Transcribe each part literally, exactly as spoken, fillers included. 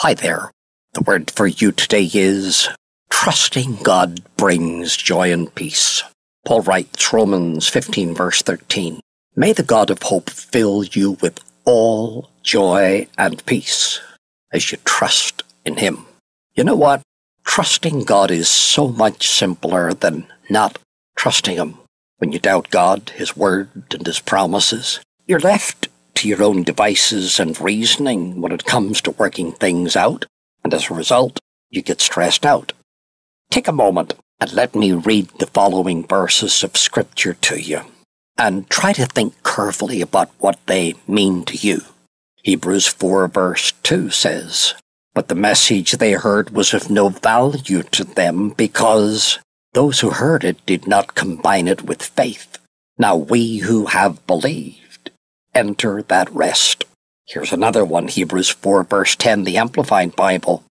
Hi there. The word for you today is trusting God brings joy and peace. Paul writes Romans fifteen verse thirteen. May the God of hope fill you with all joy and peace as you trust in Him. You know what? Trusting God is so much simpler than not trusting Him. When you doubt God, His word and His promises, you're left to your own devices and reasoning when it comes to working things out, and as a result, you get stressed out. Take a moment and let me read the following verses of Scripture to you, and try to think carefully about what they mean to you. Hebrews four verse two says, "But the message they heard was of no value to them because those who heard it did not combine it with faith. Now we who have believed enter that rest." Here's another one, Hebrews four verse ten, the Amplified Bible.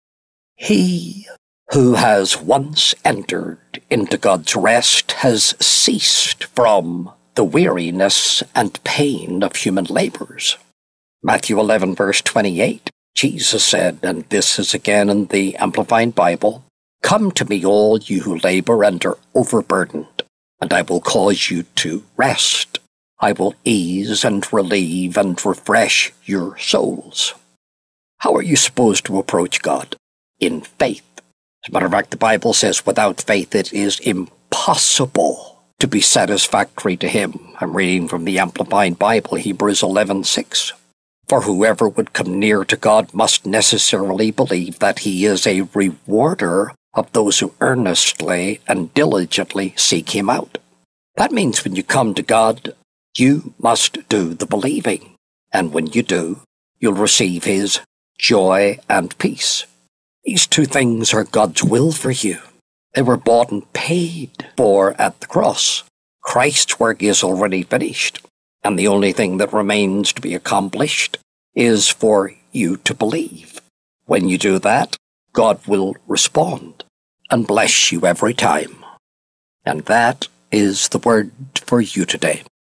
"He who has once entered into God's rest has ceased from the weariness and pain of human labors." Matthew eleven verse twenty-eight, Jesus said, and this is again in the Amplified Bible, "Come to me, all you who labor and are overburdened, and I will cause you to rest. I will ease and relieve and refresh your souls." How are you supposed to approach God? In faith. As a matter of fact, the Bible says without faith it is impossible to be satisfactory to Him. I'm reading from the Amplified Bible, Hebrews eleven six. "For whoever would come near to God must necessarily believe that He is a rewarder of those who earnestly and diligently seek Him out." That means when you come to God, you must do the believing. And when you do, you'll receive His joy and peace. These two things are God's will for you. They were bought and paid for at the cross. Christ's work is already finished, and the only thing that remains to be accomplished is for you to believe. When you do that, God will respond and bless you every time. And that is the word for you today.